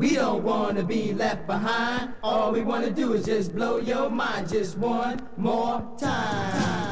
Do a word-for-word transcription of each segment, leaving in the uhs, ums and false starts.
We don't wanna be left behind. All we wanna do is just blow your mind just one more time.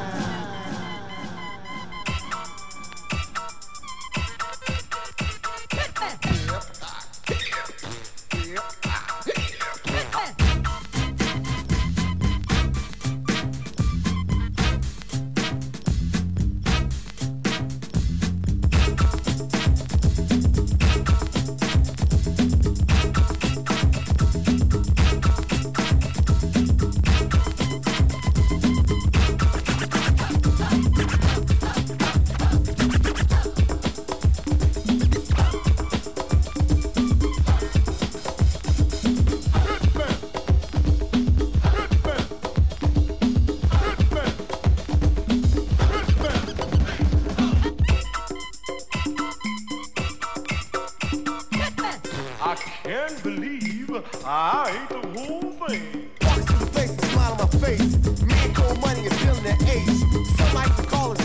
I can't believe I ate the whole thing. Walking through the place, a smile on my face. Me and Cold Money are feeling the ace. Some like to call us